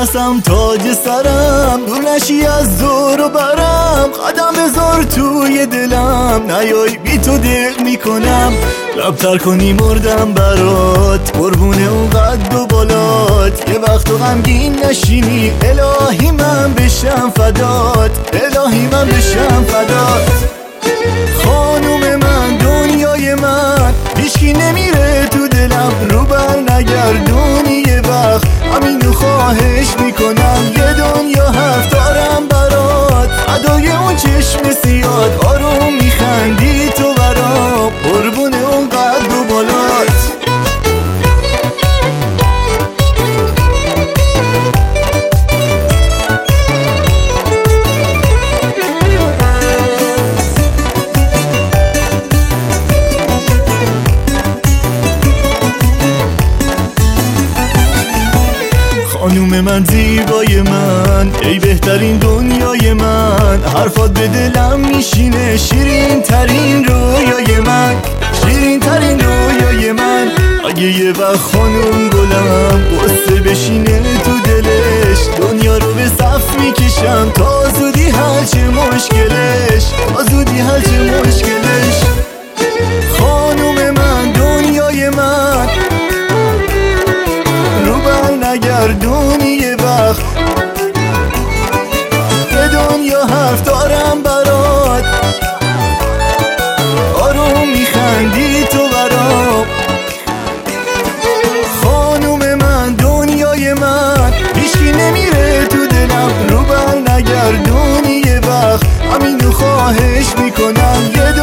نفسم تاج سرم، دور نشی از دور و برم. قدم بذار توی دلم، نیای بی تو دق میکنم. لبتر کنی مردم برات، قربونه اون قد و بالات. یه وقت و غمگین نشینی، الهی من بشم فدات، الهی من بشم فدات. خانوم من، دنیای من، هیچکی نمیره تو دلم. رو بر نگردونی یه وقت، همینو خواهش میکنم. یه دنیا حرف دارم برات، ادای اون چشم سیاد. آروم میخندی تو برام، قربونه اون قد و بالات. خانوم من، زیبای من، ای بهترین دنیای من. حرفات به دلم میشینه، شیرین ترین رویای من، شیرین ترین رویای من. اگه یه وقت خانوم گلم قصه بشینه تو دلش، دنیا رو به صف میکشم تا زودی حل چه مشکلش، تا زودی حل چه مشکلش. خانوم من، دنیای من، رو بر نگردونی یه وقت. به دنیا حرف دارم برات، آروم میخندی تو برام. خانوم من، دنیای من، هیچکی نمیره تو دلم. رو بر نگردونی یه وقت، همینو خواهش میکنم. یه